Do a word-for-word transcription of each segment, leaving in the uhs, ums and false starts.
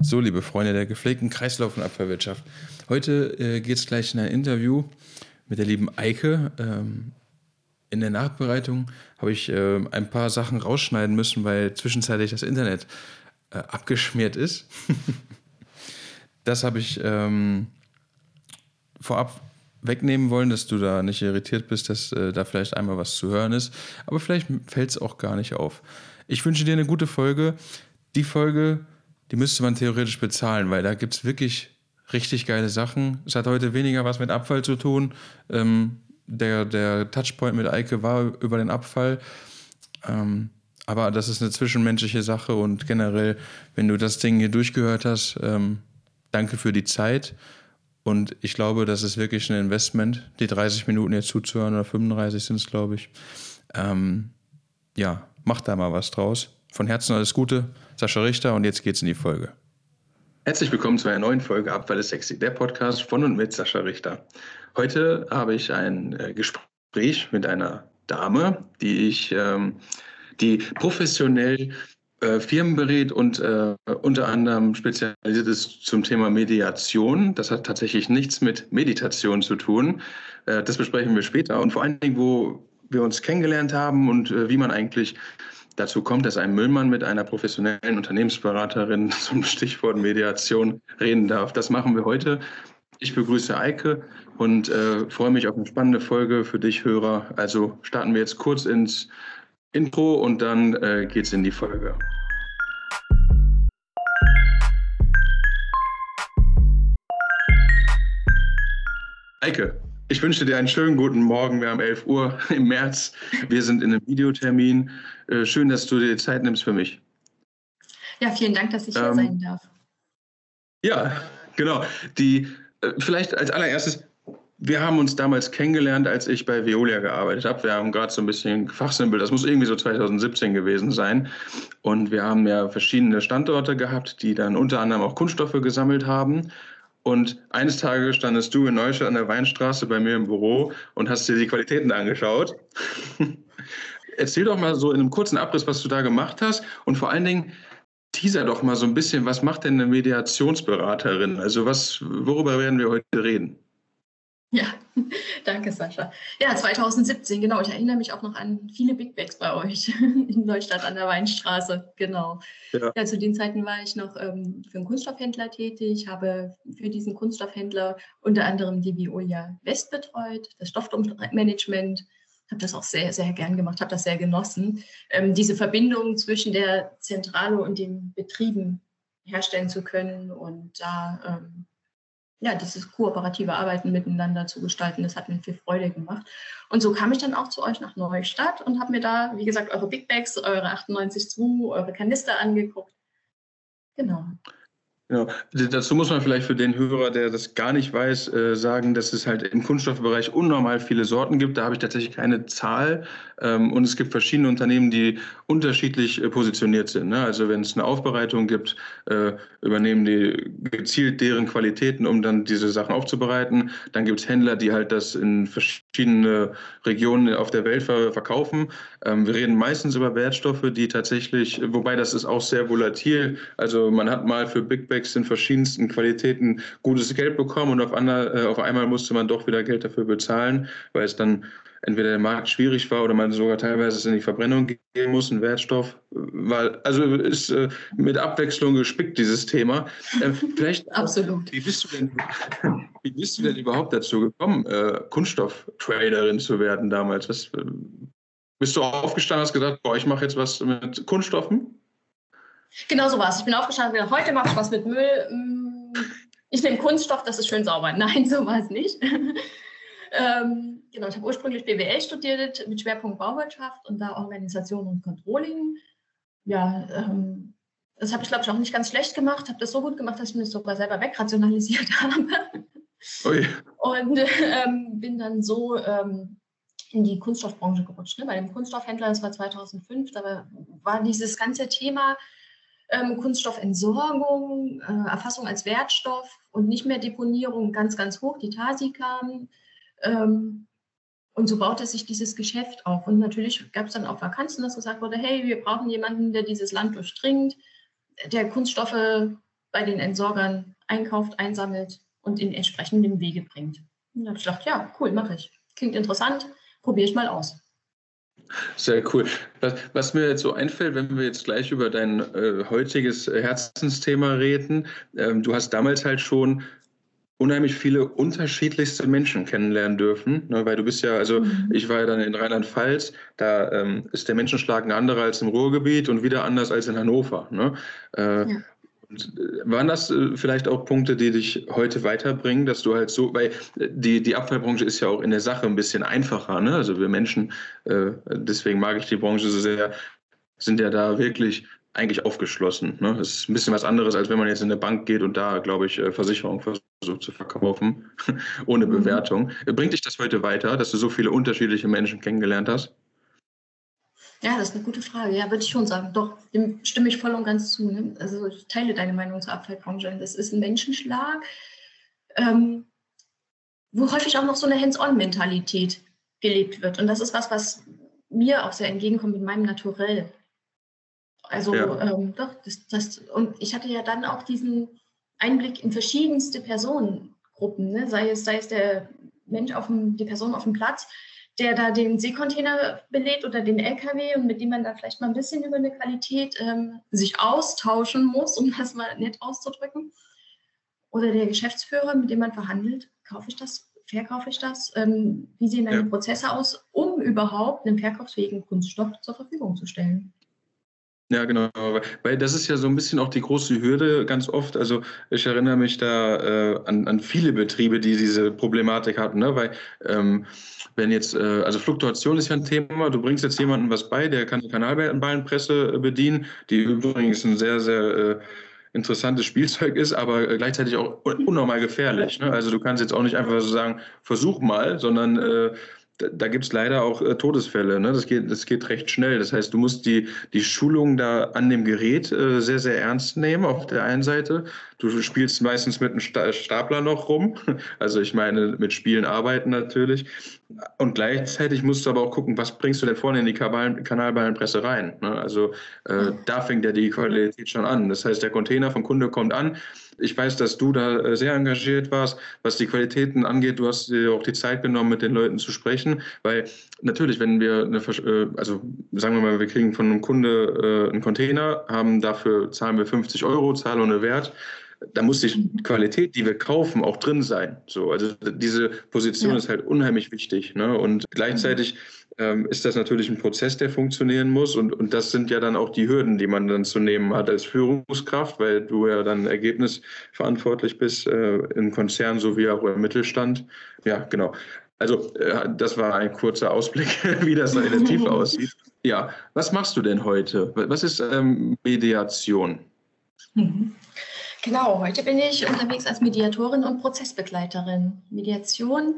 So, liebe Freunde der gepflegten Kreislauf- und Abfallwirtschaft. Heute äh, geht es gleich in ein Interview mit der lieben Eike. Ähm, in der Nachbereitung habe ich äh, ein paar Sachen rausschneiden müssen, weil zwischenzeitlich das Internet äh, abgeschmiert ist. Das habe ich ähm, vorab wegnehmen wollen, dass du da nicht irritiert bist, dass äh, da vielleicht einmal was zu hören ist. Aber vielleicht fällt es auch gar nicht auf. Ich wünsche dir eine gute Folge. Die Folge, die müsste man theoretisch bezahlen, weil da gibt es wirklich richtig geile Sachen. Es hat heute weniger was mit Abfall zu tun. Ähm, der, der Touchpoint mit Eike war über den Abfall. Ähm, aber das ist eine zwischenmenschliche Sache und generell, wenn du das Ding hier durchgehört hast, ähm, danke für die Zeit. Und ich glaube, das ist wirklich ein Investment, die dreißig Minuten jetzt zuzuhören, oder fünfunddreißig sind es, glaube ich. Ähm, ja, mach da mal was draus. Von Herzen alles Gute, Sascha Richter, und jetzt geht's in die Folge. Herzlich willkommen zu einer neuen Folge Abfall ist sexy, der Podcast von und mit Sascha Richter. Heute habe ich ein äh, Gespräch mit einer Dame, die ich, ähm, die professionell äh, Firmen berät und äh, unter anderem spezialisiert ist zum Thema Mediation. Das hat tatsächlich nichts mit Meditation zu tun. Äh, das besprechen wir später. Und vor allen Dingen, wo wir uns kennengelernt haben und äh, wie man eigentlich dazu kommt, dass ein Müllmann mit einer professionellen Unternehmensberaterin zum Stichwort Mediation reden darf. Das machen wir heute. Ich begrüße Eike und äh, freue mich auf eine spannende Folge für dich, Hörer. Also starten wir jetzt kurz ins Intro und dann äh, geht's in die Folge. Eike, ich wünsche dir einen schönen guten Morgen. Wir haben elf Uhr im März. Wir sind in einem Videotermin. Äh, schön, dass du dir Zeit nimmst für mich. Ja, vielen Dank, dass ich hier ähm, sein darf. Ja, genau. Die, äh, vielleicht als allererstes, wir haben uns damals kennengelernt, als ich bei Veolia gearbeitet habe. Wir haben gerade so ein bisschen fachsimpelt, das muss irgendwie so zwanzig siebzehn gewesen sein. Und wir haben ja verschiedene Standorte gehabt, die dann unter anderem auch Kunststoffe gesammelt haben. Und eines Tages standest du in Neustadt an der Weinstraße bei mir im Büro und hast dir die Qualitäten angeschaut. Erzähl doch mal so in einem kurzen Abriss, was du da gemacht hast, und vor allen Dingen teaser doch mal so ein bisschen, was macht denn eine Mediationsberaterin? Also was, worüber werden wir heute reden? Ja, danke Sascha. Ja, zwanzig siebzehn, genau. Ich erinnere mich auch noch an viele Big Bags bei euch in Neustadt an der Weinstraße, genau. Ja, ja, zu den Zeiten war ich noch ähm, für einen Kunststoffhändler tätig, habe für diesen Kunststoffhändler unter anderem die Veolia West betreut, das Stoffmanagement, habe das auch sehr, sehr gern gemacht, habe das sehr genossen, ähm, diese Verbindung zwischen der Zentrale und den Betrieben herstellen zu können und da ähm, ja, dieses kooperative Arbeiten miteinander zu gestalten, das hat mir viel Freude gemacht. Und so kam ich dann auch zu euch nach Neustadt und habe mir da, wie gesagt, eure Big Bags, eure achtundneunzig zwei, eure Kanister angeguckt. Genau. Ja, dazu muss man vielleicht für den Hörer, der das gar nicht weiß, äh, sagen, dass es halt im Kunststoffbereich unnormal viele Sorten gibt. Da habe ich tatsächlich keine Zahl. Ähm, und es gibt verschiedene Unternehmen, die unterschiedlich äh, positioniert sind. Ne? Also wenn es eine Aufbereitung gibt, äh, übernehmen die gezielt deren Qualitäten, um dann diese Sachen aufzubereiten. Dann gibt es Händler, die halt das in verschiedene Regionen auf der Welt ver- verkaufen. Ähm, wir reden meistens über Wertstoffe, die tatsächlich, wobei das ist auch sehr volatil. Also man hat mal für Big Bags in verschiedensten Qualitäten gutes Geld bekommen und auf, andere, äh, auf einmal musste man doch wieder Geld dafür bezahlen, weil es dann entweder der Markt schwierig war oder man sogar teilweise in die Verbrennung gehen muss, ein Wertstoff, weil, also ist äh, mit Abwechslung gespickt, dieses Thema. Äh, vielleicht, Absolut. Wie bist du denn, wie bist du denn überhaupt dazu gekommen, äh, Kunststofftraderin zu werden damals? Was, äh, bist du aufgestanden und hast gesagt, boah, ich mache jetzt was mit Kunststoffen? Genau so war es. Ich bin aufgestanden und gesagt, heute mache ich was mit Müll. Ich nehme Kunststoff, das ist schön sauber. Nein, so war es nicht. ähm, genau, ich habe ursprünglich B W L studiert mit Schwerpunkt Bauwirtschaft und da Organisation und Controlling. Ja, ähm, das habe ich, glaube ich, auch nicht ganz schlecht gemacht. Habe das so gut gemacht, dass ich mir das sogar selber wegrationalisiert habe. Ui. Und ähm, bin dann so ähm, in die Kunststoffbranche gerutscht. Ne? Bei dem Kunststoffhändler, das war zweitausendfünf, da war dieses ganze Thema Ähm, Kunststoffentsorgung, äh, Erfassung als Wertstoff und nicht mehr Deponierung ganz, ganz hoch. Die T A S I kam ähm, und so baute sich dieses Geschäft auf. Und natürlich gab es dann auch Vakanzen, dass gesagt wurde, hey, wir brauchen jemanden, der dieses Land durchdringt, der Kunststoffe bei den Entsorgern einkauft, einsammelt und in entsprechenden Wege bringt. Und da habe ich gedacht, ja, cool, mache ich. Klingt interessant, probiere ich mal aus. Sehr cool. Was, was mir jetzt so einfällt, wenn wir jetzt gleich über dein äh, heutiges Herzensthema reden, ähm, du hast damals halt schon unheimlich viele unterschiedlichste Menschen kennenlernen dürfen, ne, weil du bist ja, also mhm. ich war ja dann in Rheinland-Pfalz, da ähm, ist der Menschenschlag ein anderer als im Ruhrgebiet und wieder anders als in Hannover. Ne? Äh, ja. Und waren das vielleicht auch Punkte, die dich heute weiterbringen, dass du halt so, weil die, die Abfallbranche ist ja auch in der Sache ein bisschen einfacher, ne? Also wir Menschen, äh, deswegen mag ich die Branche so sehr, sind ja da wirklich eigentlich aufgeschlossen. Ne? Das ist ein bisschen was anderes, als wenn man jetzt in eine Bank geht und da, glaube ich, Versicherungen versucht zu verkaufen, ohne Bewertung. Mhm. Bringt dich das heute weiter, dass du so viele unterschiedliche Menschen kennengelernt hast? Ja, das ist eine gute Frage. Ja, würde ich schon sagen. Doch, dem stimme ich voll und ganz zu. Ne? Also ich teile deine Meinung zur Abfallbranche. Das ist ein Menschenschlag, ähm, wo häufig auch noch so eine Hands-on-Mentalität gelebt wird. Und das ist was, was mir auch sehr entgegenkommt mit meinem Naturell. Also ja. ähm, doch, das, das, und ich hatte ja dann auch diesen Einblick in verschiedenste Personengruppen, ne? sei es, sei es der Mensch auf dem, die Person auf dem Platz, der da den Seekontainer belädt oder den L K W und mit dem man da vielleicht mal ein bisschen über eine Qualität ähm, sich austauschen muss, um das mal nett auszudrücken. Oder der Geschäftsführer, mit dem man verhandelt, kaufe ich das, verkaufe ich das, ähm, wie sehen deine ja. Prozesse aus, um überhaupt einen verkaufsfähigen Kunststoff zur Verfügung zu stellen. Ja, genau, weil das ist ja so ein bisschen auch die große Hürde ganz oft. Also ich erinnere mich da äh, an, an viele Betriebe, die diese Problematik hatten, ne? Weil ähm, wenn jetzt, äh, also Fluktuation ist ja ein Thema, du bringst jetzt jemandem was bei, der kann die Kanalballenpresse bedienen, die übrigens ein sehr, sehr äh, interessantes Spielzeug ist, aber gleichzeitig auch unnormal gefährlich. Ne? Also du kannst jetzt auch nicht einfach so sagen, versuch mal, sondern äh, da, da gibt es leider auch äh, Todesfälle. Ne? Das geht, das geht recht schnell. Das heißt, du musst die, die Schulung da an dem Gerät äh, sehr, sehr ernst nehmen auf der einen Seite. Du spielst meistens mit einem Sta- Stapler noch rum. Also ich meine, mit Spielen arbeiten natürlich. Und gleichzeitig musst du aber auch gucken, was bringst du denn vorne in die Kabal- Kanalballenpresse rein. Ne? Also äh, da fängt ja die Qualität schon an. Das heißt, der Container vom Kunde kommt an. Ich weiß, dass du da sehr engagiert warst, was die Qualitäten angeht. Du hast dir auch die Zeit genommen, mit den Leuten zu sprechen, weil natürlich, wenn wir, eine, also sagen wir mal, wir kriegen von einem Kunde einen Container, haben dafür, zahlen wir fünfzig Euro, Zahl ohne Wert, da muss die Qualität, die wir kaufen, auch drin sein. So, also diese Position ja. ist halt unheimlich wichtig. Ne? Und gleichzeitig ähm, ist das natürlich ein Prozess, der funktionieren muss. Und, und das sind ja dann auch die Hürden, die man dann zu nehmen hat als Führungskraft, weil du ja dann ergebnisverantwortlich bist äh, im Konzern sowie auch im Mittelstand. Ja, genau. Also äh, das war ein kurzer Ausblick, wie das relativ aussieht. Ja, was machst du denn heute? Was ist ähm, Mediation? Mhm. Genau, heute bin ich unterwegs als Mediatorin und Prozessbegleiterin. Mediation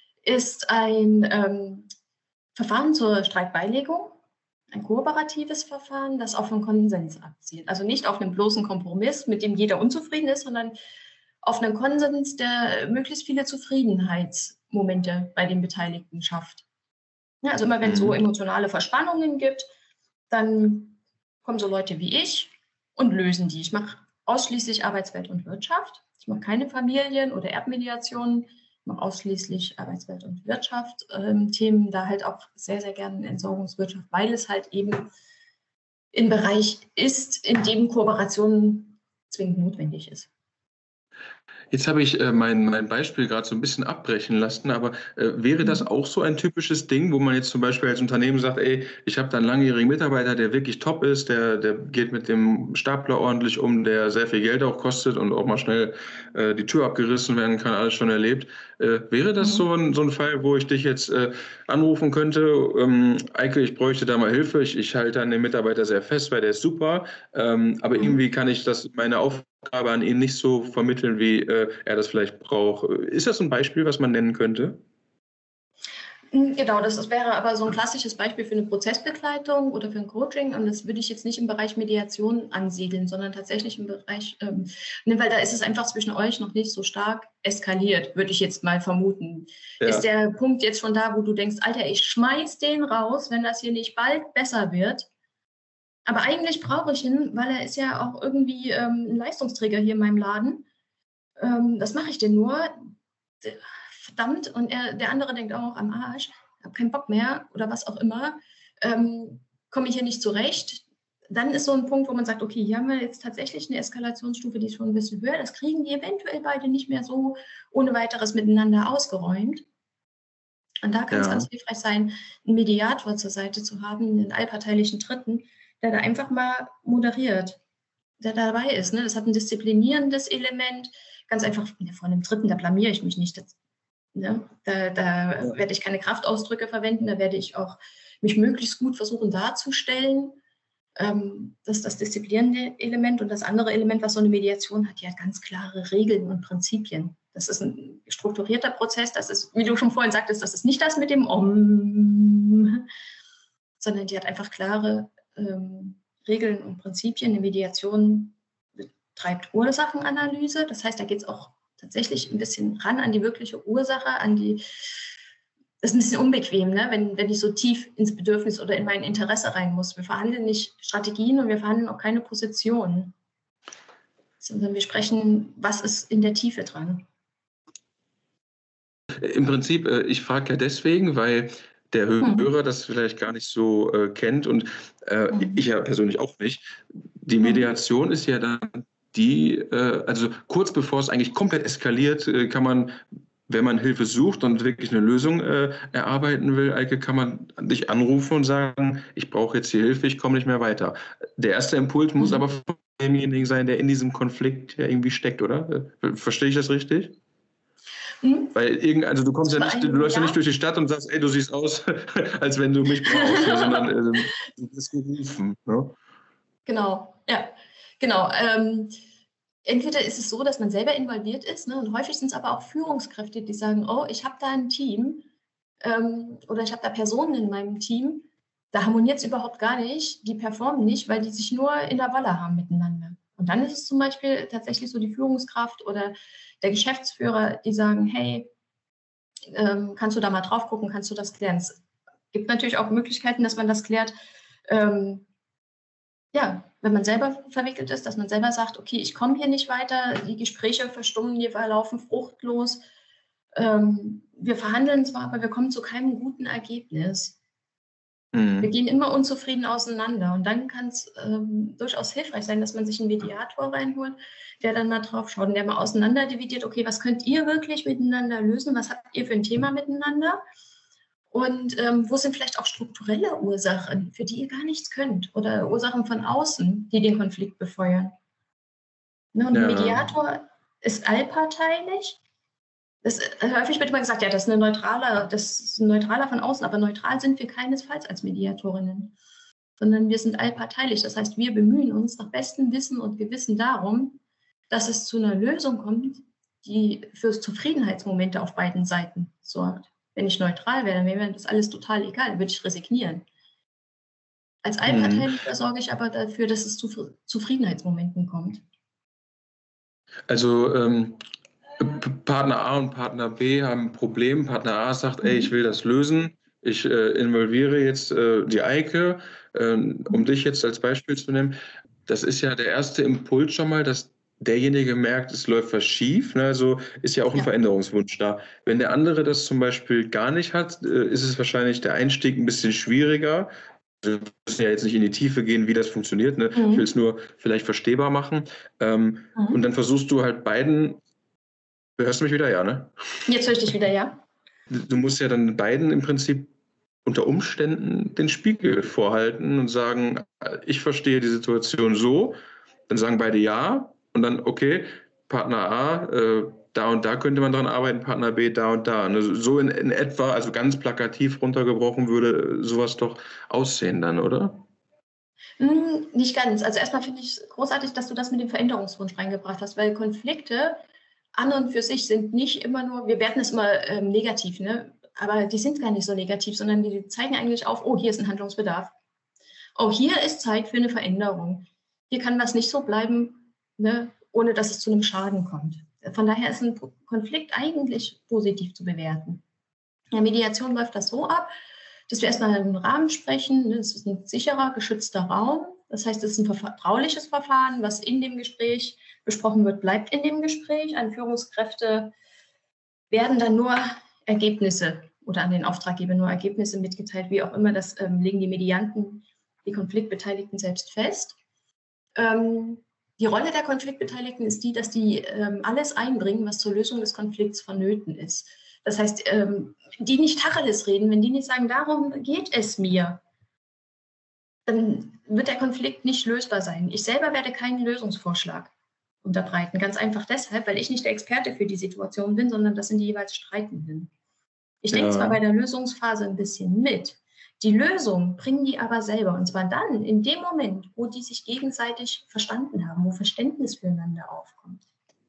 ist ein ähm, Verfahren zur Streitbeilegung, ein kooperatives Verfahren, das auf einen Konsens abzielt. Also nicht auf einen bloßen Kompromiss, mit dem jeder unzufrieden ist, sondern auf einen Konsens, der möglichst viele Zufriedenheitsmomente bei den Beteiligten schafft. Ja, also immer wenn es so emotionale Verspannungen gibt, dann kommen so Leute wie ich und lösen die. Ich mache ausschließlich Arbeitswelt und Wirtschaft. Ich mache keine Familien- oder Erbmediationen. Ich mache ausschließlich Arbeitswelt und Wirtschaft. Ähm, Themen da halt auch sehr, sehr gerne Entsorgungswirtschaft, weil es halt eben ein Bereich ist, in dem Kooperation zwingend notwendig ist. Jetzt habe ich äh, mein, mein Beispiel gerade so ein bisschen abbrechen lassen, aber äh, wäre das auch so ein typisches Ding, wo man jetzt zum Beispiel als Unternehmen sagt, ey, ich habe da einen langjährigen Mitarbeiter, der wirklich top ist, der, der geht mit dem Stapler ordentlich um, der sehr viel Geld auch kostet und auch mal schnell äh, die Tür abgerissen werden kann, alles schon erlebt. Äh, wäre das mhm. so, ein, so ein Fall, wo ich dich jetzt äh, anrufen könnte, ähm, Eike, ich bräuchte da mal Hilfe, ich, ich halte an dem Mitarbeiter sehr fest, weil der ist super, ähm, aber mhm. irgendwie kann ich das, meine Aufgabe aber an ihn nicht so vermitteln, wie äh, er das vielleicht braucht. Ist das ein Beispiel, was man nennen könnte? Genau, das, das wäre aber so ein klassisches Beispiel für eine Prozessbegleitung oder für ein Coaching. Und das würde ich jetzt nicht im Bereich Mediation ansiedeln, sondern tatsächlich im Bereich, ähm, ne, weil da ist es einfach zwischen euch noch nicht so stark eskaliert, würde ich jetzt mal vermuten. Ja. Ist der Punkt jetzt schon da, wo du denkst, Alter, ich schmeiß den raus, wenn das hier nicht bald besser wird? Aber eigentlich brauche ich ihn, weil er ist ja auch irgendwie ähm, ein Leistungsträger hier in meinem Laden. Ähm, das mache ich denn nur. Verdammt. Und er, der andere denkt auch am Arsch, habe keinen Bock mehr oder was auch immer. Ähm, komme ich hier nicht zurecht. Dann ist so ein Punkt, wo man sagt, okay, hier haben wir jetzt tatsächlich eine Eskalationsstufe, die ist schon ein bisschen höher. Das kriegen die eventuell beide nicht mehr so ohne weiteres miteinander ausgeräumt. Und da kann es ja. ganz hilfreich sein, einen Mediator zur Seite zu haben, einen allparteilichen Dritten, der da einfach mal moderiert, der dabei ist. Ne? Das hat ein disziplinierendes Element. Ganz einfach, vor einem Dritten, da blamiere ich mich nicht. Das, ne? Da, da ja. werde ich keine Kraftausdrücke verwenden, da werde ich auch mich möglichst gut versuchen darzustellen. Ähm, das ist das disziplinierende Element. Und das andere Element, was so eine Mediation hat, die hat ganz klare Regeln und Prinzipien. Das ist ein strukturierter Prozess. Das ist, wie du schon vorhin sagtest, das ist nicht das mit dem Om, sondern die hat einfach klare ähm, Regeln und Prinzipien. Eine Mediation betreibt Ursachenanalyse. Das heißt, da geht es auch tatsächlich ein bisschen ran an die wirkliche Ursache, an die. Das ist ein bisschen unbequem, ne? wenn, wenn ich so tief ins Bedürfnis oder in mein Interesse rein muss. Wir verhandeln nicht Strategien und wir verhandeln auch keine Positionen, sondern wir sprechen, was ist in der Tiefe dran. Im Prinzip, ich frage ja deswegen, weil der Hörer mhm. das vielleicht gar nicht so äh, kennt und äh, mhm. ich ja persönlich auch nicht. Die Mediation mhm. ist ja dann die, äh, also kurz bevor es eigentlich komplett eskaliert, äh, kann man, wenn man Hilfe sucht und wirklich eine Lösung äh, erarbeiten will, Eike, kann man dich anrufen und sagen, ich brauche jetzt hier Hilfe, ich komme nicht mehr weiter. Der erste Impuls mhm. muss aber von demjenigen sein, der in diesem Konflikt ja irgendwie steckt, oder? Verstehe ich das richtig? Mhm. Weil irgend, also du kommst ja nicht, du läufst ja nicht durch die Stadt und sagst, ey, du siehst aus, als wenn du mich brauchst, sondern äh, du bist gerufen. Ne? Genau, ja, genau. Ähm, entweder ist es so, dass man selber involviert ist, ne, und häufig sind es aber auch Führungskräfte, die sagen, oh, ich habe da ein Team ähm, oder ich habe da Personen in meinem Team, da harmoniert es überhaupt gar nicht, die performen nicht, weil die sich nur in der Wolle haben miteinander. Und dann ist es zum Beispiel tatsächlich so die Führungskraft oder der Geschäftsführer, die sagen, hey, ähm, kannst du da mal drauf gucken, kannst du das klären? Es gibt natürlich auch Möglichkeiten, dass man das klärt, ähm, ja, wenn man selber verwickelt ist, dass man selber sagt, okay, ich komme hier nicht weiter, die Gespräche verstummen, die verlaufen fruchtlos. Ähm, wir verhandeln zwar, aber wir kommen zu keinem guten Ergebnis. Mhm. Wir gehen immer unzufrieden auseinander. Und dann kann es ähm, durchaus hilfreich sein, dass man sich einen Mediator reinholt, der dann mal drauf schaut und der mal auseinander dividiert, okay, was könnt ihr wirklich miteinander lösen? Was habt ihr für ein Thema miteinander? Und ähm, wo sind vielleicht auch strukturelle Ursachen, für die ihr gar nichts könnt? Oder Ursachen von außen, die den Konflikt befeuern? Ne, und ein ja. Mediator ist allparteilich. Das, häufig wird immer gesagt, ja, das ist, eine neutrale, das ist ein neutraler von außen, aber neutral sind wir keinesfalls als Mediatorinnen, sondern wir sind allparteilich. Das heißt, wir bemühen uns nach bestem Wissen und Gewissen darum, dass es zu einer Lösung kommt, die für Zufriedenheitsmomente auf beiden Seiten sorgt. Wenn ich neutral wäre, dann wäre mir das alles total egal, dann würde ich resignieren. Als Allparteilicher mhm. sorge ich aber dafür, dass es zu Zufriedenheitsmomenten kommt. Also ähm, Partner A und Partner B haben ein Problem. Partner A sagt, mhm. ey, ich will das lösen. Ich äh, involviere jetzt äh, die Eike, äh, um dich jetzt als Beispiel zu nehmen. Das ist ja der erste Impuls schon mal, dass derjenige merkt, es läuft was schief. Ne? Also ist ja auch ein ja. Veränderungswunsch da. Wenn der andere das zum Beispiel gar nicht hat, äh, ist es wahrscheinlich der Einstieg ein bisschen schwieriger. Wir müssen ja jetzt nicht in die Tiefe gehen, wie das funktioniert. Ne? Mhm. Ich will es nur vielleicht verstehbar machen. Ähm, mhm. Und dann versuchst du halt beiden. Du hörst mich wieder, ja, ne? Jetzt höre ich dich wieder, ja. Du musst ja dann beiden im Prinzip unter Umständen den Spiegel vorhalten und sagen, ich verstehe die Situation so. Dann sagen beide ja und dann, okay, Partner A, äh, da und da könnte man dran arbeiten, Partner B, da und da. Und so in, in etwa, also ganz plakativ runtergebrochen, würde sowas doch aussehen dann, oder? Hm, nicht ganz. Also erstmal finde ich es großartig, dass du das mit dem Veränderungswunsch reingebracht hast, weil Konflikte an und für sich sind nicht immer nur, wir werten es immer ähm, negativ, ne? Aber die sind gar nicht so negativ, sondern die zeigen eigentlich auf, oh, hier ist ein Handlungsbedarf. Oh, hier ist Zeit für eine Veränderung. Hier kann was nicht so bleiben, ne, ohne dass es zu einem Schaden kommt. Von daher ist ein Konflikt eigentlich positiv zu bewerten. In der Mediation läuft das so ab, dass wir erstmal einen Rahmen sprechen. Das ist ein sicherer, geschützter Raum. Das heißt, es ist ein vertrauliches Verfahren. Was in dem Gespräch besprochen wird, bleibt in dem Gespräch. An Führungskräfte werden dann nur Ergebnisse oder an den Auftraggeber nur Ergebnisse mitgeteilt, wie auch immer. Das ähm, legen die Medianten, die Konfliktbeteiligten selbst fest. Ähm, die Rolle der Konfliktbeteiligten ist die, dass die ähm, alles einbringen, was zur Lösung des Konflikts vonnöten ist. Das heißt, ähm, die nicht Tacheles reden, wenn die nicht sagen, darum geht es mir, dann wird der Konflikt nicht lösbar sein. Ich selber werde keinen Lösungsvorschlag unterbreiten. Ganz einfach deshalb, weil ich nicht der Experte für die Situation bin, sondern das sind die jeweils Streitenden. Ich denke ja. zwar bei der Lösungsphase ein bisschen mit, die Lösung bringen die aber selber. Und zwar dann, in dem Moment, wo die sich gegenseitig verstanden haben, wo Verständnis füreinander aufkommt.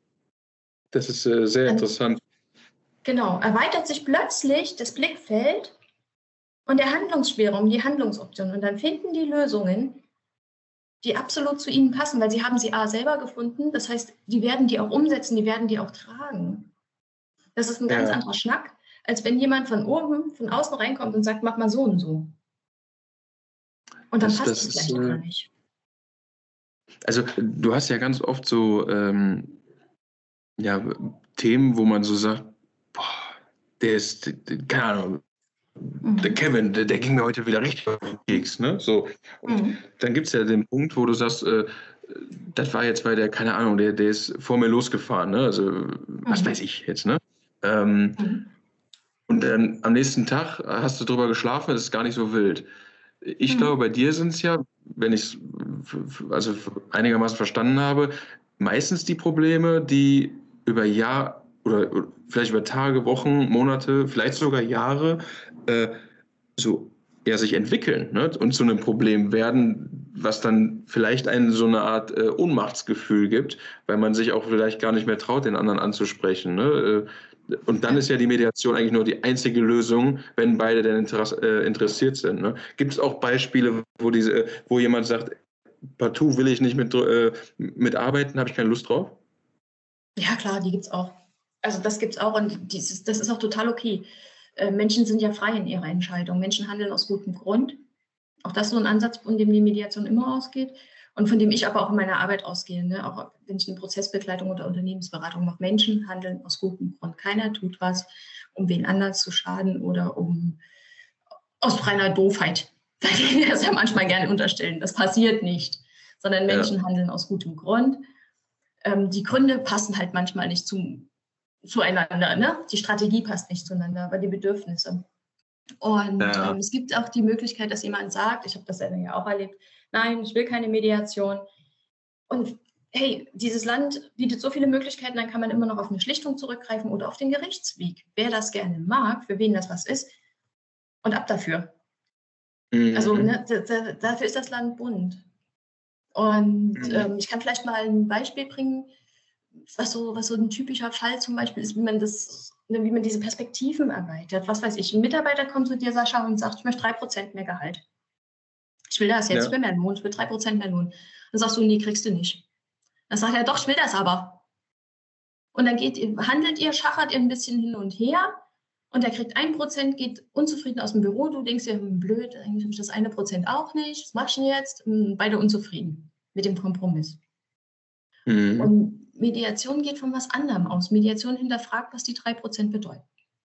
Das ist äh, sehr dann, interessant. Genau, erweitert sich plötzlich das Blickfeld und der Handlungsspielraum, die Handlungsoptionen. Und dann finden die Lösungen, die absolut zu ihnen passen, weil sie haben sie A selber gefunden. Das heißt, die werden die auch umsetzen, die werden die auch tragen. Das ist ein ganz ja. anderer Schnack, als wenn jemand von oben, von außen reinkommt und sagt, mach mal so und so. Und dann das, passt das es vielleicht äh, gar nicht. Also du hast ja ganz oft so ähm, ja, Themen, wo man so sagt, boah, der ist, keine Ahnung, mhm. der Kevin, der, der ging mir heute wieder richtig auf den Keks. Ne? So. Und mhm. dann gibt es ja den Punkt, wo du sagst, äh, das war jetzt bei der, keine Ahnung, der, der ist vor mir losgefahren. Ne? Also mhm. was weiß ich jetzt, ne? Ähm, mhm. Und ähm, am nächsten Tag hast du drüber geschlafen, das ist gar nicht so wild. Ich mhm. glaube, bei dir sind es ja, wenn ich es also einigermaßen verstanden habe, meistens die Probleme, die über Jahr oder, oder vielleicht über Tage, Wochen, Monate, vielleicht sogar Jahre äh, so ja, sich entwickeln, ne? Und zu einem Problem werden, was dann vielleicht einen so eine Art äh, Ohnmachtsgefühl gibt, weil man sich auch vielleicht gar nicht mehr traut, den anderen anzusprechen. Ne? Äh, Und dann ist ja die Mediation eigentlich nur die einzige Lösung, wenn beide denn interess- äh, interessiert sind. Ne? Gibt es auch Beispiele, wo, diese, wo jemand sagt, partout will ich nicht mit, äh, mitarbeiten, habe ich keine Lust drauf? Ja, klar, die gibt es auch. Also das gibt es auch und dieses, das ist auch total okay. Äh, Menschen sind ja frei in ihrer Entscheidung. Menschen handeln aus gutem Grund. Auch das ist so ein Ansatz, von dem die Mediation immer ausgeht. Und von dem ich aber auch in meiner Arbeit ausgehe, ne? Auch wenn ich eine Prozessbegleitung oder Unternehmensberatung mache. Menschen handeln aus gutem Grund. Keiner tut was, um wen anders zu schaden oder um aus reiner Doofheit. Da gehen wir das ja manchmal gerne unterstellen. Das passiert nicht, sondern Menschen ja. handeln aus gutem Grund. Ähm, die Gründe passen halt manchmal nicht zum, zueinander. Ne? Die Strategie passt nicht zueinander, aber die Bedürfnisse. Und ja. ähm, es gibt auch die Möglichkeit, dass jemand sagt, ich habe das ja auch erlebt, nein, ich will keine Mediation. Und hey, dieses Land bietet so viele Möglichkeiten, dann kann man immer noch auf eine Schlichtung zurückgreifen oder auf den Gerichtsweg. Wer das gerne mag, für wen das was ist, und ab dafür. Mhm. Also ne, d- d- dafür ist das Land bunt. Und mhm. ähm, ich kann vielleicht mal ein Beispiel bringen, was so, was so ein typischer Fall zum Beispiel ist, wie man das, wie man diese Perspektiven erweitert. Was weiß ich, ein Mitarbeiter kommt zu dir, Sascha, und sagt, ich möchte drei Prozent mehr Gehalt. Ich will das jetzt, ja. ich will mehr Lohn, ich will drei Prozent mehr Lohn. Dann sagst du, nee, kriegst du nicht. Dann sagt er, doch, ich will das aber. Und dann geht, handelt ihr, schachert ihr ein bisschen hin und her und er kriegt ein Prozent, geht unzufrieden aus dem Büro. Du denkst dir, hm, blöd, eigentlich habe ich das eine Prozent auch nicht. Was machst du denn jetzt? Hm, beide unzufrieden mit dem Kompromiss. Mhm. Und Mediation geht von was anderem aus. Mediation hinterfragt, was die drei Prozent bedeuten.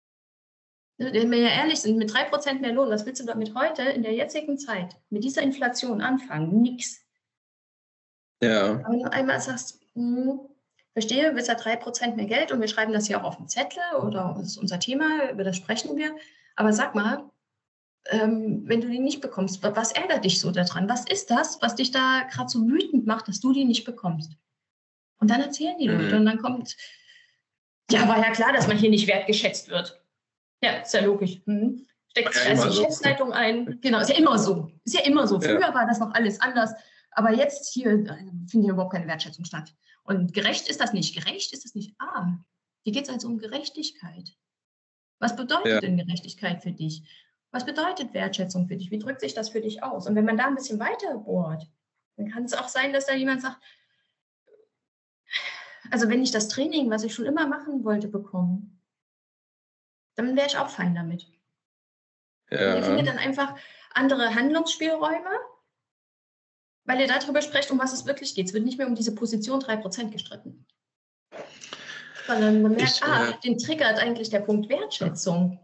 Wenn wir ja ehrlich sind, mit drei Prozent mehr Lohn, was willst du damit heute in der jetzigen Zeit mit dieser Inflation anfangen? Nix. Ja. Aber wenn du einmal sagst, hm, verstehe, du willst ja drei Prozent mehr Geld und wir schreiben das hier auch auf den Zettel oder das ist unser Thema, über das sprechen wir. Aber sag mal, ähm, wenn du die nicht bekommst, was ärgert dich so daran? Was ist das, was dich da gerade so wütend macht, dass du die nicht bekommst? Und dann erzählen die Leute mhm. und dann kommt, ja, war ja klar, dass man hier nicht wertgeschätzt wird. Ja, ist ja logisch. Hm. Steckt sich ja als Geschäftsleitung so. ein. Genau, ist ja immer so. Ist ja immer so. Früher ja. war das noch alles anders. Aber jetzt hier findet hier überhaupt keine Wertschätzung statt. Und gerecht ist das nicht. Gerecht ist das nicht. Ah, hier geht es also um Gerechtigkeit. Was bedeutet ja. denn Gerechtigkeit für dich? Was bedeutet Wertschätzung für dich? Wie drückt sich das für dich aus? Und wenn man da ein bisschen weiter bohrt, dann kann es auch sein, dass da jemand sagt, also wenn ich das Training, was ich schon immer machen wollte, bekomme, dann wäre ich auch fein damit. Ja. Und ihr findet dann einfach andere Handlungsspielräume, weil ihr darüber sprecht, um was es wirklich geht. Es wird nicht mehr um diese Position drei Prozent gestritten. Sondern man merkt, ich, ah, äh, den triggert eigentlich der Punkt Wertschätzung.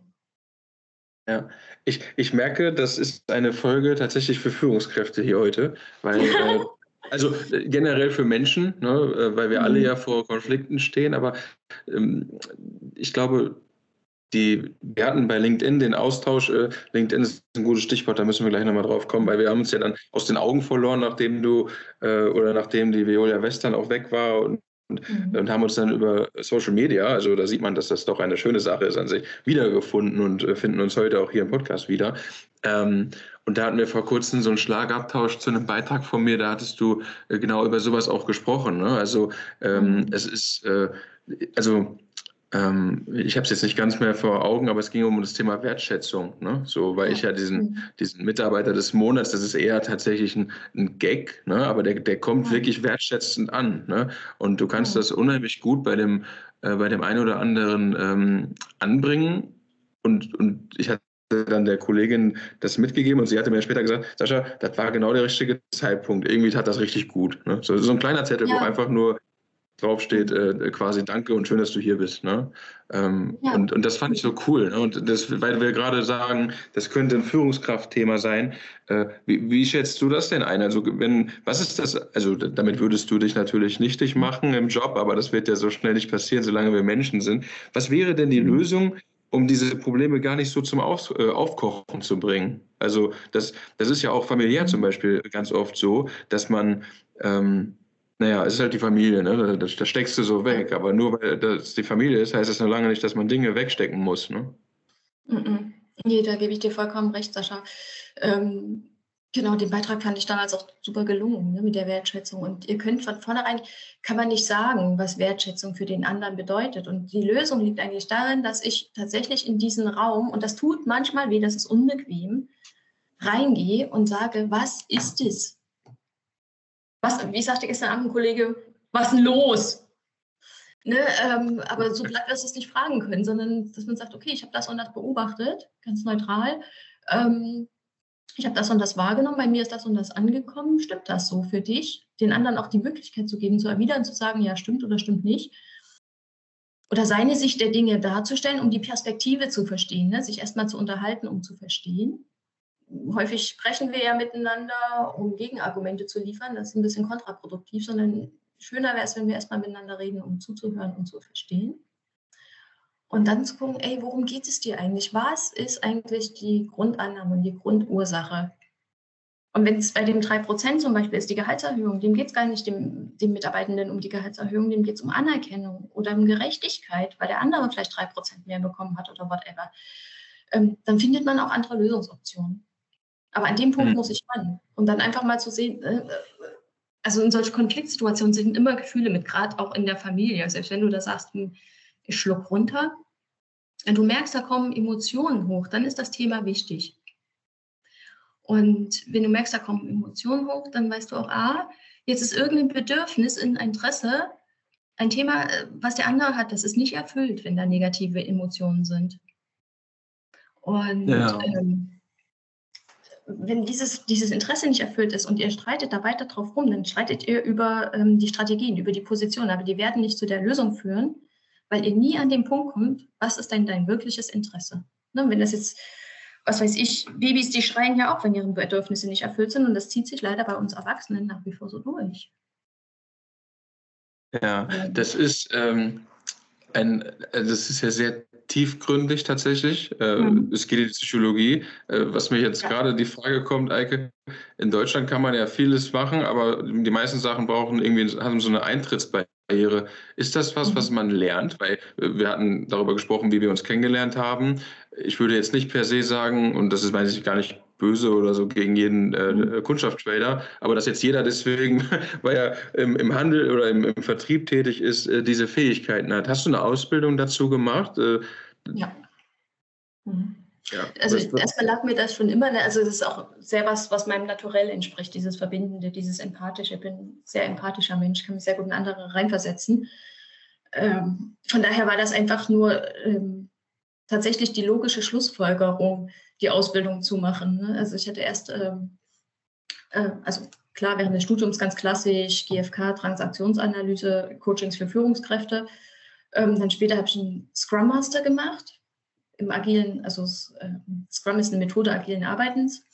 Ja, ich, ich merke, das ist eine Folge tatsächlich für Führungskräfte hier heute, weil, äh, also äh, generell für Menschen, ne, weil wir mhm. alle ja vor Konflikten stehen, aber ähm, ich glaube, die, wir hatten bei LinkedIn den Austausch, äh, LinkedIn ist ein gutes Stichwort, da müssen wir gleich nochmal drauf kommen, weil wir haben uns ja dann aus den Augen verloren, nachdem du äh, oder nachdem die Veolia Western auch weg war und Und, mhm. und haben uns dann über Social Media, also da sieht man, dass das doch eine schöne Sache ist an sich, wiedergefunden und äh, finden uns heute auch hier im Podcast wieder. Ähm, und da hatten wir vor kurzem so einen Schlagabtausch zu einem Beitrag von mir, da hattest du äh, genau über sowas auch gesprochen. Ne? Also ähm, mhm. es ist, äh, also ähm, ich habe es jetzt nicht ganz mehr vor Augen, aber es ging um das Thema Wertschätzung. Ne? So, weil ja. ich ja diesen, mhm. diesen Mitarbeiter des Monats, das ist eher tatsächlich ein, ein Gag, ne? Aber der, der kommt mhm. wirklich wertschätzend an. Ne? Und du kannst mhm. das unheimlich gut bei dem, äh, bei dem einen oder anderen ähm, anbringen. Und, und ich hatte dann der Kollegin das mitgegeben und sie hatte mir später gesagt, Sascha, das war genau der richtige Zeitpunkt. Irgendwie tat das richtig gut. Ne? So, so ein kleiner Zettel, ja. wo einfach nur draufsteht, äh, quasi danke und schön, dass du hier bist. Ne? Ähm, ja. und, und das fand ich so cool. Ne? Und das, weil wir gerade sagen, das könnte ein Führungskraftthema sein. Äh, wie, wie schätzt du das denn ein? Also wenn, was ist das, also damit würdest du dich natürlich nichtig machen im Job, aber das wird ja so schnell nicht passieren, solange wir Menschen sind. Was wäre denn die mhm. Lösung, um diese Probleme gar nicht so zum Auf, äh, Aufkochen zu bringen? Also das, das ist ja auch familiär zum Beispiel ganz oft so, dass man ähm, Naja, es ist halt die Familie, ne? Da, da steckst du so weg. Aber nur weil das die Familie ist, heißt das noch lange nicht, dass man Dinge wegstecken muss. Ne? Mm-mm. Nee, da gebe ich dir vollkommen recht, Sascha. Ähm, genau, den Beitrag fand ich damals auch super gelungen, ne, mit der Wertschätzung. Und ihr könnt von vornherein, kann man nicht sagen, was Wertschätzung für den anderen bedeutet. Und die Lösung liegt eigentlich darin, dass ich tatsächlich in diesen Raum, und das tut manchmal weh, das ist unbequem, reingehe und sage, was ist es? Was, wie sagte gestern Abend ein Kollege, was ist denn los? Ne, ähm, aber so bleibt, dass wir es nicht fragen können, sondern dass man sagt, okay, ich habe das und das beobachtet, ganz neutral. Ähm, ich habe das und das wahrgenommen, bei mir ist das und das angekommen. Stimmt das so für dich? Den anderen auch die Möglichkeit zu geben, zu erwidern, zu sagen, ja, stimmt oder stimmt nicht. Oder seine Sicht der Dinge darzustellen, um die Perspektive zu verstehen, ne? Sich erstmal zu unterhalten, um zu verstehen. Häufig sprechen wir ja miteinander, um Gegenargumente zu liefern. Das ist ein bisschen kontraproduktiv, sondern schöner wäre es, wenn wir erstmal miteinander reden, um zuzuhören und zu verstehen. Und dann zu gucken, ey, worum geht es dir eigentlich? Was ist eigentlich die Grundannahme und die Grundursache? Und wenn es bei dem drei Prozent zum Beispiel ist, die Gehaltserhöhung, dem geht es gar nicht dem, dem Mitarbeitenden um die Gehaltserhöhung, dem geht es um Anerkennung oder um Gerechtigkeit, weil der andere vielleicht drei Prozent mehr bekommen hat oder whatever. Ähm, dann findet man auch andere Lösungsoptionen. Aber an dem Punkt mhm. muss ich ran. Und dann einfach mal zu sehen, äh, also in solchen Konfliktsituationen sind immer Gefühle mit, gerade auch in der Familie. Selbst wenn du da sagst, ich schluck runter, wenn du merkst, da kommen Emotionen hoch, dann ist das Thema wichtig. Und wenn du merkst, da kommen Emotionen hoch, dann weißt du auch, ah, jetzt ist irgendein Bedürfnis, ein Interesse, ein Thema, was der andere hat, das ist nicht erfüllt, wenn da negative Emotionen sind. Und ja. ähm, wenn dieses, dieses Interesse nicht erfüllt ist und ihr streitet da weiter drauf rum, dann streitet ihr über ähm, die Strategien, über die Position, aber die werden nicht zu der Lösung führen, weil ihr nie an den Punkt kommt, was ist denn dein wirkliches Interesse? Ne, wenn das jetzt, was weiß ich, Babys, die schreien ja auch, wenn ihre Bedürfnisse nicht erfüllt sind und das zieht sich leider bei uns Erwachsenen nach wie vor so durch. Ja, das ist, ähm, ein, das ist ja sehr tiefgründig tatsächlich. Mhm. Es geht in die Psychologie. Was mir jetzt ja. gerade die Frage kommt, Eike, in Deutschland kann man ja vieles machen, aber die meisten Sachen brauchen irgendwie, haben so eine Eintrittsbarriere. Ist das was, mhm. was man lernt? Weil wir hatten darüber gesprochen, wie wir uns kennengelernt haben. Ich würde jetzt nicht per se sagen, und das ist, weiß ich, gar nicht böse oder so gegen jeden äh, Kundschaftstrader, aber dass jetzt jeder deswegen, weil er im, im Handel oder im, im Vertrieb tätig ist, äh, diese Fähigkeiten hat. Hast du eine Ausbildung dazu gemacht? Äh, ja. Mhm. ja. Also erstmal lag mir das schon immer, also das ist auch sehr was, was meinem Naturell entspricht, dieses Verbindende, dieses Empathische. Ich bin ein sehr empathischer Mensch, kann mich sehr gut in andere reinversetzen. Ähm, von daher war das einfach nur ähm, tatsächlich die logische Schlussfolgerung, die Ausbildung zu machen. Ne? Also ich hatte erst, ähm, äh, also klar, während des Studiums ganz klassisch, G F K, Transaktionsanalyse, Coachings für Führungskräfte. Ähm, dann später habe ich einen Scrum Master gemacht, im agilen, also äh, Scrum ist eine Methode agilen Arbeitens.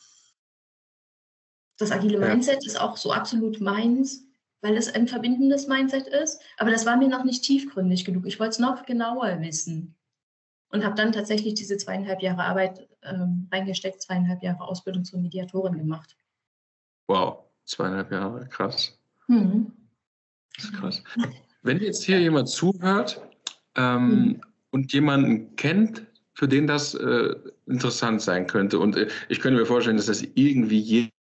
Das agile Mindset ja. ist auch so absolut meins, weil es ein verbindendes Mindset ist. Aber das war mir noch nicht tiefgründig genug. Ich wollte es noch genauer wissen. Und habe dann tatsächlich diese zweieinhalb Jahre Arbeit ähm, reingesteckt, zweieinhalb Jahre Ausbildung zur Mediatorin gemacht. Wow, zweieinhalb Jahre, krass. Mhm. Das ist krass. Wenn jetzt hier jemand zuhört ähm, mhm. und jemanden kennt, für den das äh, interessant sein könnte, und äh, ich könnte mir vorstellen, dass das irgendwie jeden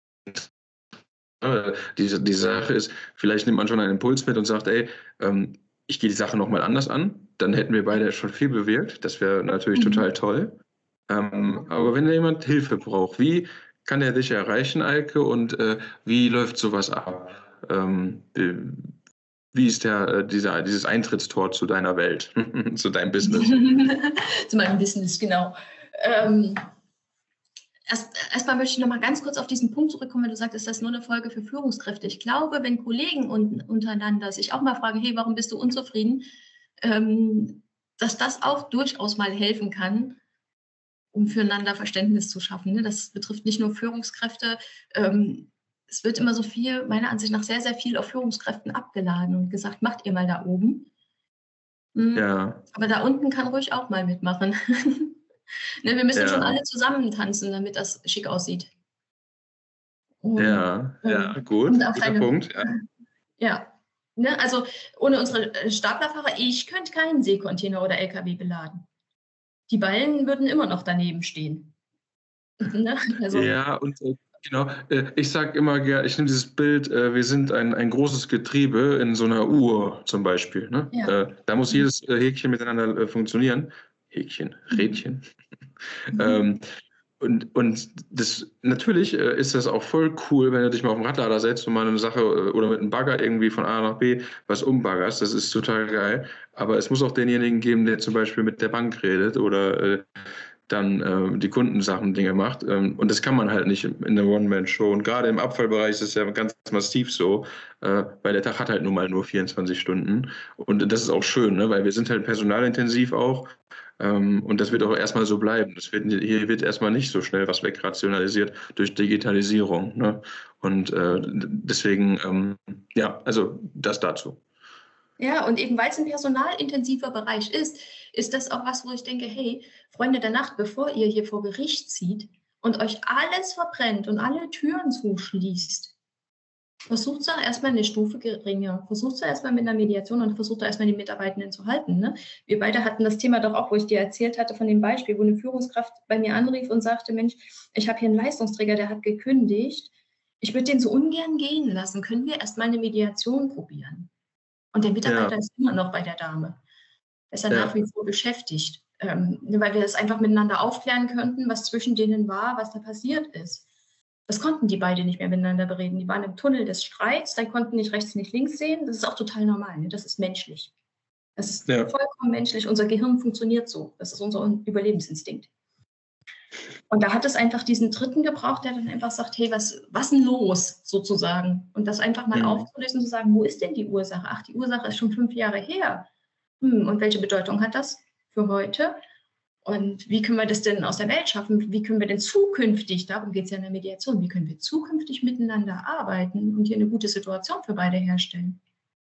äh, die, die Sache ist, vielleicht nimmt man schon einen Impuls mit und sagt, ey, ähm, ich gehe die Sache nochmal anders an, dann hätten wir beide schon viel bewirkt. Das wäre natürlich mhm. total toll. Ähm, aber wenn jemand Hilfe braucht, wie kann er dich erreichen, Eike, und äh, wie läuft sowas ab? Ähm, wie ist der, äh, dieser, dieses Eintrittstor zu deiner Welt, zu deinem Business? Zu meinem Business, genau. Ähm, erst, erstmal möchte ich noch mal ganz kurz auf diesen Punkt zurückkommen, wenn du sagst, ist das nur eine Folge für Führungskräfte. Ich glaube, wenn Kollegen un, untereinander sich auch mal fragen, hey, warum bist du unzufrieden, ähm, dass das auch durchaus mal helfen kann, um füreinander Verständnis zu schaffen. Ne? Das betrifft nicht nur Führungskräfte. Ähm, es wird immer so viel, meiner Ansicht nach, sehr, sehr viel auf Führungskräften abgeladen und gesagt, macht ihr mal da oben. Mhm. Ja. Aber da unten kann ruhig auch mal mitmachen. Ne, wir müssen ja. schon alle zusammen tanzen, damit das schick aussieht. Und, ja, ja, gut. Guter deine, Punkt. Ja. ja. Ne, also ohne unsere Staplerfahrer, ich könnte keinen Seekontainer oder L K W beladen. Die Ballen würden immer noch daneben stehen. Ne? Also, ja, und äh, genau. Äh, ich sage immer gerne, ich nehme dieses Bild, äh, wir sind ein, ein großes Getriebe in so einer Uhr zum Beispiel. Ne? Ja. Äh, da muss jedes äh, Häkchen miteinander äh, funktionieren. Häkchen, Rädchen. Mhm. ähm, und, und das natürlich äh, ist das auch voll cool, wenn du dich mal auf den Radlader setzt und mal eine Sache äh, oder mit einem Bagger irgendwie von A nach B was umbaggerst. Das ist total geil. Aber es muss auch denjenigen geben, der zum Beispiel mit der Bank redet oder äh, dann äh, die Kundensachen Dinge macht. Ähm, und das kann man halt nicht in der One-Man-Show. Und gerade im Abfallbereich ist es ja ganz massiv so, äh, weil der Tag hat halt nun mal nur vierundzwanzig Stunden. Und das ist auch schön, ne? Weil wir sind halt personalintensiv auch. Ähm, und das wird auch erstmal so bleiben. Das wird, hier wird erstmal nicht so schnell was wegrationalisiert durch Digitalisierung. Ne? Und äh, deswegen, ähm, ja, also das dazu. Ja, und eben weil es ein personalintensiver Bereich ist, ist das auch was, wo ich denke, hey, Freunde der Nacht, bevor ihr hier vor Gericht zieht und euch alles verbrennt und alle Türen zuschließt, versucht doch erstmal eine Stufe geringer. Versucht doch erstmal mit einer Mediation und versucht doch erstmal die Mitarbeitenden zu halten. Ne? Wir beide hatten das Thema doch auch, wo ich dir erzählt hatte von dem Beispiel, wo eine Führungskraft bei mir anrief und sagte, Mensch, ich habe hier einen Leistungsträger, der hat gekündigt. Ich würde den so ungern gehen lassen. Können wir erstmal eine Mediation probieren? Und der Mitarbeiter ja. ist immer noch bei der Dame. Er ist ja, ja nach wie vor beschäftigt, ähm, weil wir das einfach miteinander aufklären könnten, was zwischen denen war, was da passiert ist. Das konnten die beide nicht mehr miteinander bereden. Die waren im Tunnel des Streits, dann konnten nicht rechts, nicht links sehen. Das ist auch total normal. Ne? Das ist menschlich. Das ist ja. vollkommen menschlich. Unser Gehirn funktioniert so. Das ist unser Überlebensinstinkt. Und da hat es einfach diesen Dritten gebraucht, der dann einfach sagt, hey, was was denn los, sozusagen? Und das einfach mal mhm. aufzulösen und zu sagen, wo ist denn die Ursache? Ach, die Ursache ist schon fünf Jahre her. Hm, und welche Bedeutung hat das für heute? Und wie können wir das denn aus der Welt schaffen? Wie können wir denn zukünftig, darum geht es ja in der Mediation, wie können wir zukünftig miteinander arbeiten und hier eine gute Situation für beide herstellen?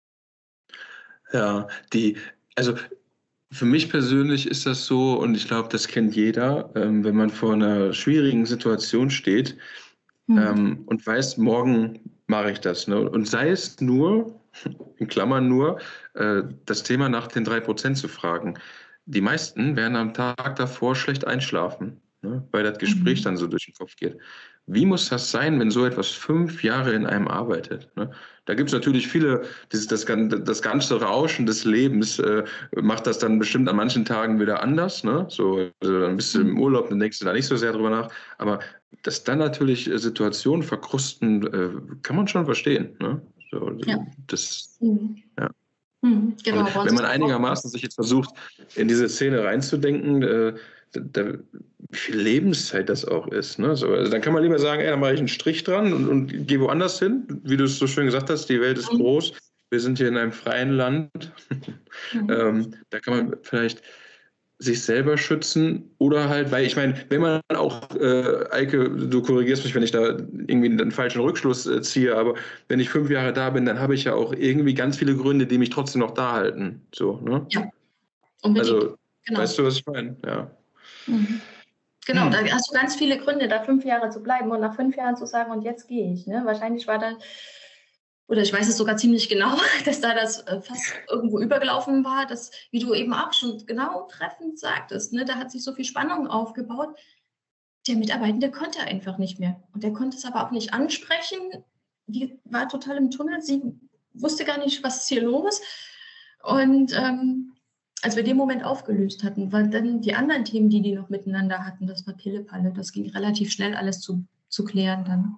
Ja, die, also für mich persönlich ist das so, und ich glaube, das kennt jeder, ähm, wenn man vor einer schwierigen Situation steht mhm. ähm, und weiß, morgen mache ich das. Ne? Und sei es nur, in Klammern nur, äh, das Thema nach den drei Prozent zu fragen. Die meisten werden am Tag davor schlecht einschlafen, ne? Weil das Gespräch mhm. dann so durch den Kopf geht. Wie muss das sein, wenn so etwas fünf Jahre in einem arbeitet? Ne? Da gibt es natürlich viele, das, das, das ganze Rauschen des Lebens äh, macht das dann bestimmt an manchen Tagen wieder anders. Ne? So, also dann bist du im Urlaub, dann denkst du da nicht so sehr drüber nach. Aber dass dann natürlich Situationen verkrusten, äh, kann man schon verstehen. Ne? So, ja. Das, mhm. ja. Mhm, genau. Und wenn man einigermaßen sich jetzt versucht, in diese Szene reinzudenken, äh, da, wie viel Lebenszeit das auch ist. Ne? So, also dann kann man lieber sagen, ey, dann mache ich einen Strich dran und, und gehe woanders hin. Wie du es so schön gesagt hast, die Welt ist Mhm. groß. Wir sind hier in einem freien Land. Mhm. ähm, da kann man vielleicht sich selber schützen oder halt, weil ich meine, wenn man auch, äh, Eike, du korrigierst mich, wenn ich da irgendwie einen falschen Rückschluss äh, ziehe, aber wenn ich fünf Jahre da bin, dann habe ich ja auch irgendwie ganz viele Gründe, die mich trotzdem noch da halten. So, ne? Ja, unbedingt. Also, genau. Weißt du, was ich meine? Ja. Mhm. Genau, da hast du ganz viele Gründe, da fünf Jahre zu bleiben und nach fünf Jahren zu sagen, und jetzt gehe ich. Ne? Wahrscheinlich war da, oder ich weiß es sogar ziemlich genau, dass da das fast irgendwo übergelaufen war, dass, wie du eben auch schon genau treffend sagtest, ne? Da hat sich so viel Spannung aufgebaut. Der Mitarbeitende konnte einfach nicht mehr. Und der konnte es aber auch nicht ansprechen. Die war total im Tunnel. Sie wusste gar nicht, was ist hier los. Und ähm, als wir den Moment aufgelöst hatten, waren dann die anderen Themen, die die noch miteinander hatten, das war Pillepalle. Das ging relativ schnell alles zu, zu klären dann.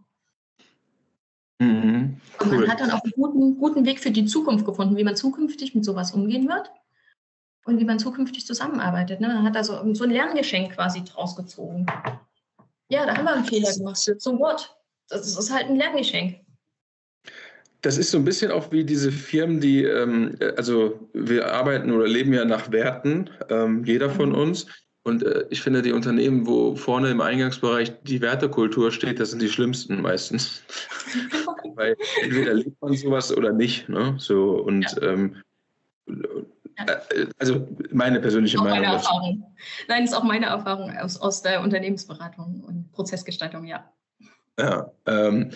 Mhm, Und cool. man hat dann auch einen guten, guten Weg für die Zukunft gefunden, wie man zukünftig mit sowas umgehen wird und wie man zukünftig zusammenarbeitet. Ne? Man hat also so ein Lerngeschenk quasi draus gezogen. Ja, da haben wir einen Fehler gemacht. So what? Das ist halt ein Lerngeschenk. Das ist so ein bisschen auch wie diese Firmen, die, ähm, also wir arbeiten oder leben ja nach Werten, ähm, jeder von Mhm. uns. Und äh, ich finde, die Unternehmen, wo vorne im Eingangsbereich die Wertekultur steht, das sind die schlimmsten meistens. Weil entweder lebt man sowas oder nicht. Ne? So, und Ja. ähm, Ja. äh, also meine persönliche Auch Meinung meine dazu. Erfahrung. Nein, ist auch meine Erfahrung aus, aus der Unternehmensberatung und Prozessgestaltung, ja. Ja, ähm,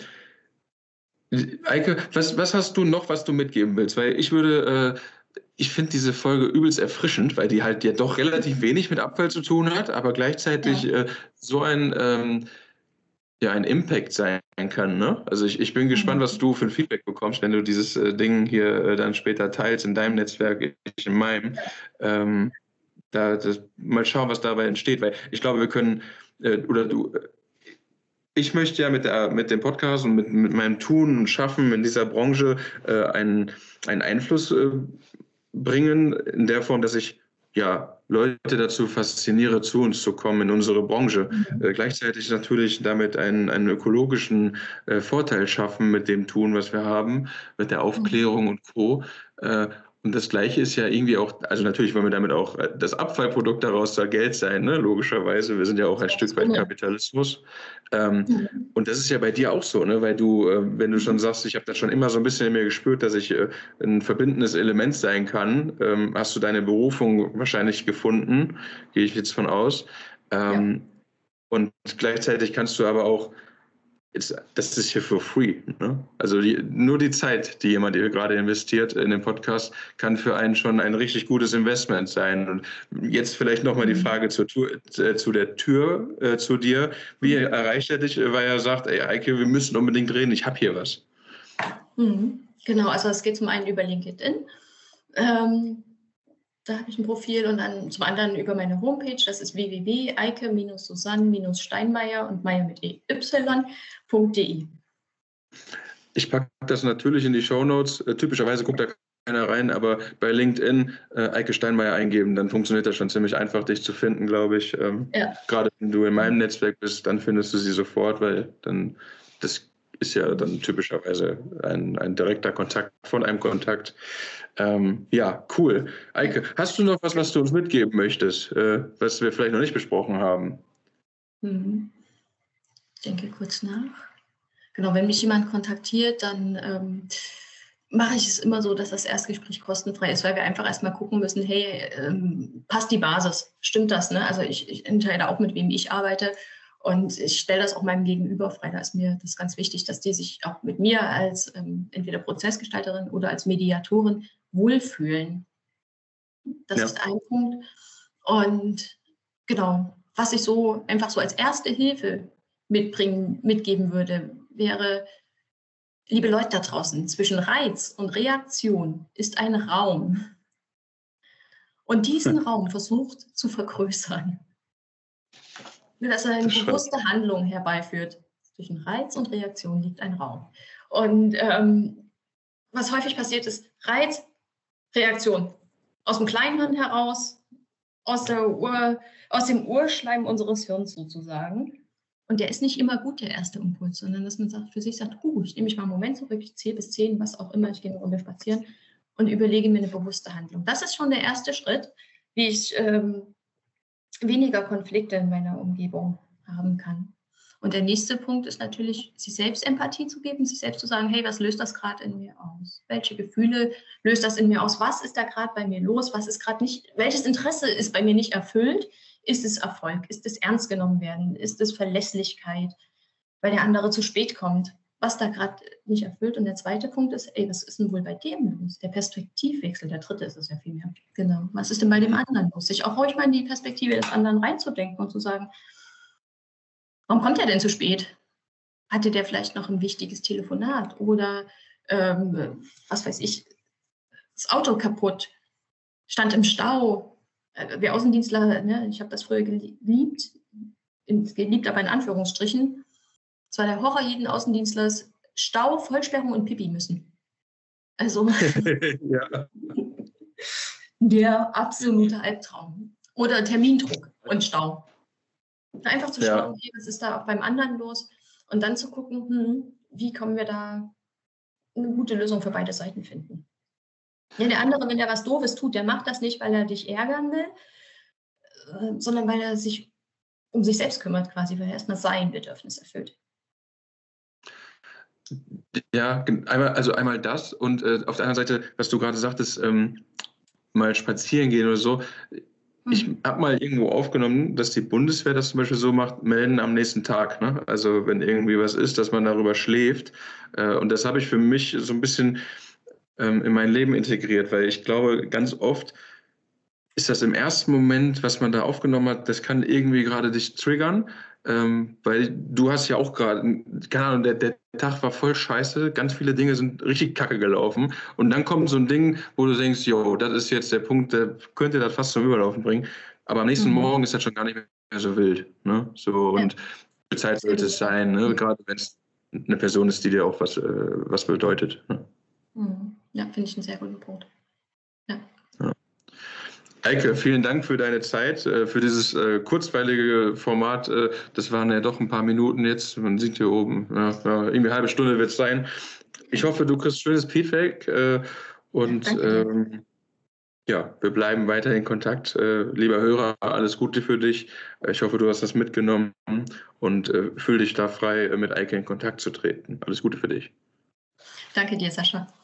Eike, was, was hast du noch, was du mitgeben willst? Weil ich würde, äh, ich finde diese Folge übelst erfrischend, weil die halt ja doch relativ wenig mit Abfall zu tun hat, aber gleichzeitig Ja. äh, so ein, ähm, ja, ein Impact sein kann. Ne? Also ich, ich bin gespannt, was du für ein Feedback bekommst, wenn du dieses äh, Ding hier äh, dann später teilst in deinem Netzwerk, ich in meinem. Ähm, da, das, mal schauen, was dabei entsteht, weil ich glaube, wir können, äh, oder du, ich möchte ja mit, der, mit dem Podcast und mit, mit meinem Tun und Schaffen in dieser Branche äh, einen, einen Einfluss äh, bringen, in der Form, dass ich ja Leute dazu fasziniere, zu uns zu kommen in unsere Branche. Mhm. Äh, gleichzeitig natürlich damit einen, einen ökologischen äh, Vorteil schaffen mit dem Tun, was wir haben, mit der Aufklärung und Co. Äh, und das Gleiche ist ja irgendwie auch, also natürlich wollen wir damit auch das Abfallprodukt daraus soll Geld sein, ne? Logischerweise. Wir sind ja auch ein Stück weit Kapitalismus. Ähm, Mhm. und das ist ja bei dir auch so, ne? Weil du, äh, wenn du schon sagst, ich habe das schon immer so ein bisschen in mir gespürt, dass ich äh, ein verbindendes Element sein kann, ähm, hast du deine Berufung wahrscheinlich gefunden, gehe ich jetzt von aus. Ähm, Ja. Und gleichzeitig kannst du aber auch It's, das ist hier for free. Ne? Also die, nur die Zeit, die jemand hier gerade investiert in den Podcast, kann für einen schon ein richtig gutes Investment sein. Und jetzt vielleicht nochmal die Frage zur Tour, äh, zu der Tür äh, zu dir. Wie erreicht er dich, weil er sagt, ey Eike, wir müssen unbedingt reden, ich habe hier was. Mhm. Genau, also es geht zum einen über LinkedIn. Ähm, da habe ich ein Profil und dann zum anderen über meine Homepage, das ist w w w punkt eike susanne steinmeier und Meier mit ey punkt de. Ich packe das natürlich in die Shownotes. Äh, typischerweise guckt da keiner rein, aber bei LinkedIn äh, Eike Steinmeier eingeben, dann funktioniert das schon ziemlich einfach, dich zu finden, glaube ich. Ähm, Ja. Gerade wenn du in meinem Netzwerk bist, dann findest du sie sofort, weil dann das ist ja dann typischerweise ein, ein direkter Kontakt von einem Kontakt. Ähm, ja, cool. Eike, hast du noch was, was du uns mitgeben möchtest, äh, was wir vielleicht noch nicht besprochen haben? Mhm. Ich denke kurz nach. Genau, wenn mich jemand kontaktiert, dann ähm, mache ich es immer so, dass das Erstgespräch kostenfrei ist, weil wir einfach erstmal gucken müssen, hey, ähm, passt die Basis? Stimmt das? Ne? Also ich, ich entscheide auch, mit wem ich arbeite und ich stelle das auch meinem Gegenüber frei. Da ist mir das ganz wichtig, dass die sich auch mit mir als ähm, entweder Prozessgestalterin oder als Mediatorin wohlfühlen. Das Ja. ist ein Punkt. Und genau, was ich so einfach so als erste Hilfe mitbringen, mitgeben würde, wäre, liebe Leute da draußen, zwischen Reiz und Reaktion ist ein Raum. Und diesen Raum versucht zu vergrößern. Dass er eine bewusste Handlung herbeiführt. Zwischen Reiz und Reaktion liegt ein Raum. Und ähm, was häufig passiert ist, Reiz, Reaktion. Aus dem Kleinhirn heraus, aus, der Ur, aus dem Urschleim unseres Hirns sozusagen. Und der ist nicht immer gut, der erste Impuls, sondern dass man sagt, für sich sagt, huh, ich nehme mich mal einen Moment zurück, ich zähle bis zehn, was auch immer, ich gehe eine Runde spazieren und überlege mir eine bewusste Handlung. Das ist schon der erste Schritt, wie ich ähm, weniger Konflikte in meiner Umgebung haben kann. Und der nächste Punkt ist natürlich, sich selbst Empathie zu geben, sich selbst zu sagen, hey, was löst das gerade in mir aus? Welche Gefühle löst das in mir aus? Was ist da gerade bei mir los? Was ist gerade nicht, welches Interesse ist bei mir nicht erfüllt? Ist es Erfolg? Ist es ernst genommen werden? Ist es Verlässlichkeit, weil der andere zu spät kommt? Was da gerade nicht erfüllt? Und der zweite Punkt ist, ey, was ist denn wohl bei dem los? Der Perspektivwechsel, der dritte ist es ja viel mehr. Genau. Was ist denn bei dem anderen los? Sich auch ruhig mal in die Perspektive des anderen reinzudenken und zu sagen, warum kommt er denn zu spät? Hatte der vielleicht noch ein wichtiges Telefonat? Oder, ähm, was weiß ich, das Auto kaputt, stand im Stau. Äh, wir Außendienstler, ne, ich habe das früher geliebt, in, geliebt aber in Anführungsstrichen. Es war der Horror jeden Außendienstlers, Stau, Vollsperrung und Pipi müssen. Also ja. Der absolute Albtraum. Oder Termindruck und Stau. Einfach zu schauen, ja. Okay, was ist da auch beim anderen los? Und dann zu gucken, hm, wie können wir da eine gute Lösung für beide Seiten finden. Ja, der andere, wenn er was Doofes tut, der macht das nicht, weil er dich ärgern will, äh, sondern weil er sich um sich selbst kümmert quasi, weil er erstmal sein Bedürfnis erfüllt. Ja, einmal, also einmal das und äh, auf der anderen Seite, was du gerade sagtest, ähm, mal spazieren gehen oder so. Ich habe mal irgendwo aufgenommen, dass die Bundeswehr das zum Beispiel so macht, melden am nächsten Tag. Ne? Also wenn irgendwie was ist, dass man darüber schläft. Äh, und das habe ich für mich so ein bisschen ähm, in mein Leben integriert, weil ich glaube, ganz oft ist das im ersten Moment, was man da aufgenommen hat, das kann irgendwie gerade dich triggern, ähm, weil du hast ja auch gerade, keine Ahnung, der, der Tag war voll scheiße, ganz viele Dinge sind richtig kacke gelaufen und dann kommt so ein Ding, wo du denkst, jo, das ist jetzt der Punkt, der könnte das fast zum Überlaufen bringen, aber am nächsten mhm. Morgen ist das schon gar nicht mehr so wild, ne? So, und ja. Zeit sollte es sein, ne? Gerade wenn es eine Person ist, die dir auch was, äh, was bedeutet. Ne? Ja, finde ich einen sehr guten Punkt. Ja. Ja. Eike, vielen Dank für deine Zeit, für dieses äh, kurzweilige Format. Äh, das waren ja doch ein paar Minuten jetzt. Man sieht hier oben, ja, ja, irgendwie eine halbe Stunde wird es sein. Ich hoffe, du kriegst schönes Feedback äh, und ja, ähm, ja, wir bleiben weiter in Kontakt. Äh, lieber Hörer, alles Gute für dich. Ich hoffe, du hast das mitgenommen und äh, fühl dich da frei, mit Eike in Kontakt zu treten. Alles Gute für dich. Danke dir, Sascha.